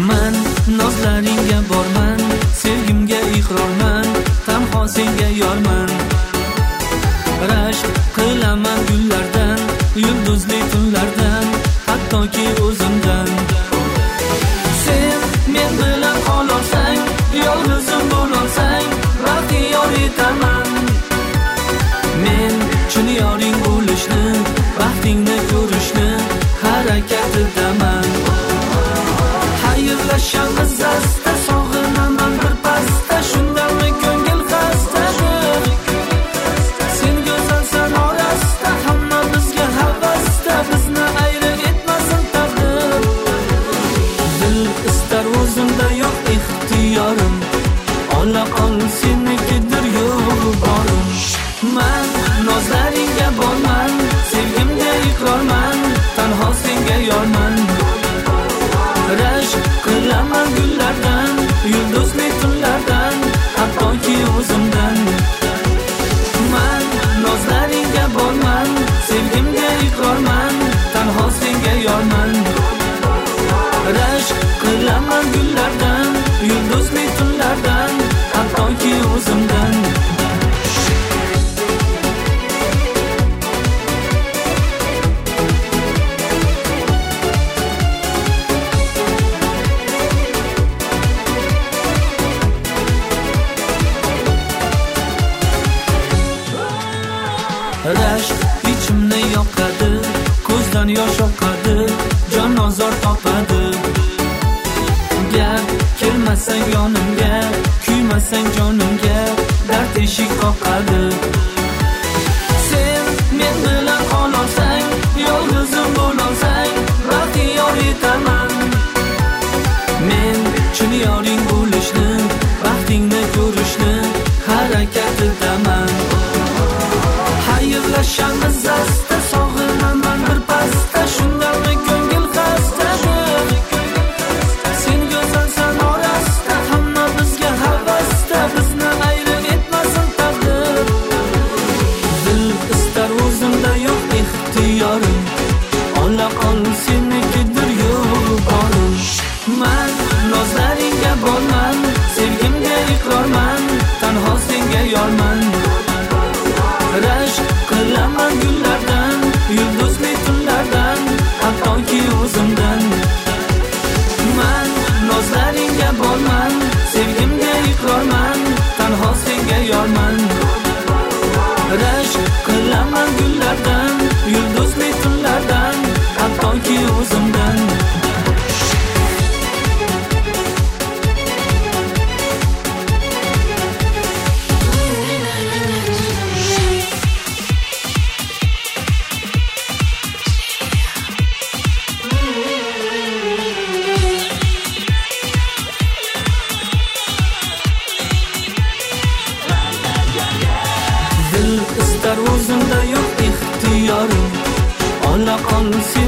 Man nozlaringga borman, sevgimga iqrorman, tanho senga yorman. Rashk qilaman gullardan, yulduzli tunlardan, hattoki o'zimdan. Sen men bilan qololsang, yolg'izim bo'lolsang, baxtga yor etaman. Men chin yoring bo'lishni, baxtingni ko'rishni harakatidaman. Xayrlashamiz asta, sog'inaman bir pasda, shundami ko'ngil xastadir. Sen go'zalsan orasida, hamma bizga havasda, bizni ayri etmasin taqdir. Dil istar o'zimda yo'q ixtiyorim, ola qol senikidir yo'q borim. Man nozlaringga borman, sevgimga iqrorman, tanho senga yorman. Rashk qilaman gullardan, yulduzli tunlardan, hattoki o'zimdan. Man nozlaringga borman, sevgimga iqrorman, tanho senga yorman. Rashk qilaman gullardan, yulduzli tunlardan, hattoki o'zimdan. Rashk ichimni yoqadi, ko'zdan yosh oqadi, jon ozor topadi. Gap kelmasang yonimga, kuymasang jonimga, dard eshik qoqadi. Sen men bilan qololsang, yolg'izim bo'lolsang, baxtga yor etaman. Men chin yoring bo'lishni, baxtingni ko'rishni harakatidaman. Xayrlashamiz asta, sog'inaman bir pasda, shundami ko'ngil xastadir. Sen go'zalsan orasida, hamma bizga havasda, bizni ayri etmasin taqdir. Dil istar o'zimda yo'q ixtiyorim, ola qol senikidir yo'q borim. Man nozlaringga borman, sevgimga iqrorman, tanho senga yorman. Rashk qilaman gullardan, yulduzli tunlardan, hattoki o'zimdan. Man nozlaringga borman, sevgimga iqrorman, tanho senga yorman. Rashk qilaman gullardan, yulduzli tunlardan, hattoki o'zimdan. Dil istar o'zimda yo'q ixtiyorim, ola qol